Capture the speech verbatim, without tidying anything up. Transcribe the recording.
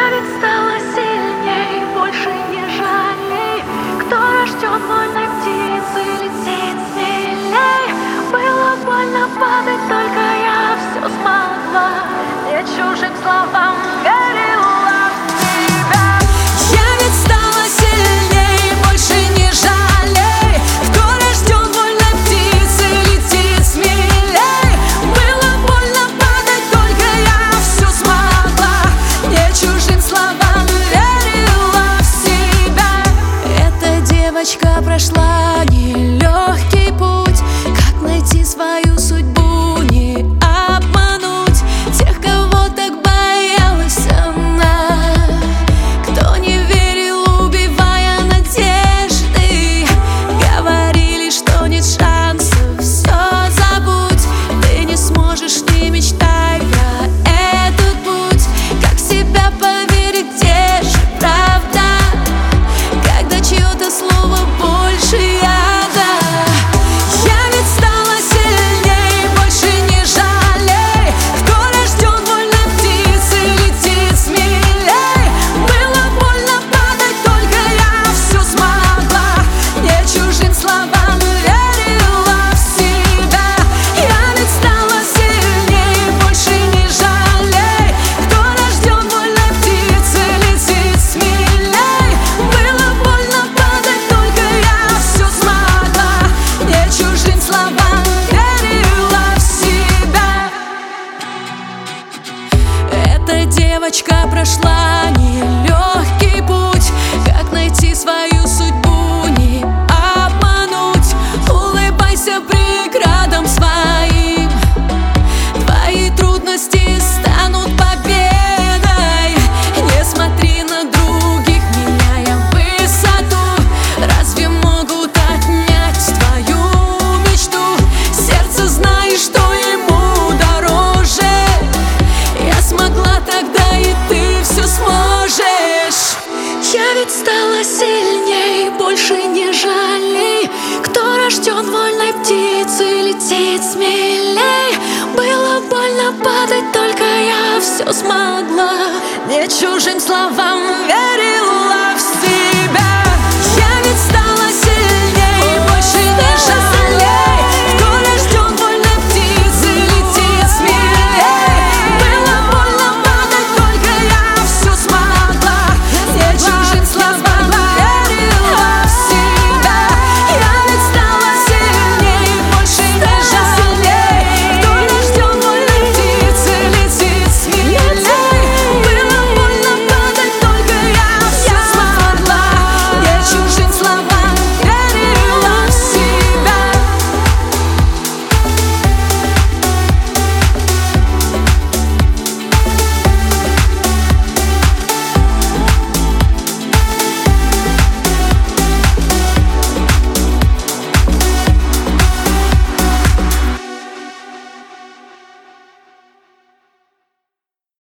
Я ведь стала сильней, больше не жалей. Кто рожден вольной птицей, летит смелей. Было больно падать, только я все смогла. Не чужим словам верила в себя. Я ведь стала сильней, больше не жалей. Кто рожден вольной птицей, летит смелей. Было больно падать, только я все смогла. Не чужим словам верила в себя. Эта девочка прошла нелегкий путь. Как найти свою судьбу, не обмануть тех, кого так боялась она. Кто не верил, убивая надежды, говорили, что нет шансов, все забудь. Ты не сможешь, не мечтай про этот путь. Как в себя поверить, где же правда, когда чье-то слово больше яда? Я ведь стала сильней, больше не жалей. Кто рожден вольной птицей, летит смелей. Было больно падать, только я все смогла. Не чужим словам верила в себя. Я ведь стала сильней, больше не жалей. Кто рожден вольной птицей, летит смелей. Было больно падать, только я все смогла. Не чужим словам верила в себя. Эта девочка прошла нелегкий путь. Как найти свою судьбу, не обмануть. Улыбайся преградам своим. Твои трудности станут победой. Не смотри на других, меняя высоту. Разве могут отнять твою мечту? Сердце знает, что ему дороже. Я смогла тогда, и ты все сможешь. Я ведь стала сильней, больше не жалей. Кто рожден вольной птицей, летит смелей. Было больно падать, только я все смогла. Не чужим словам верила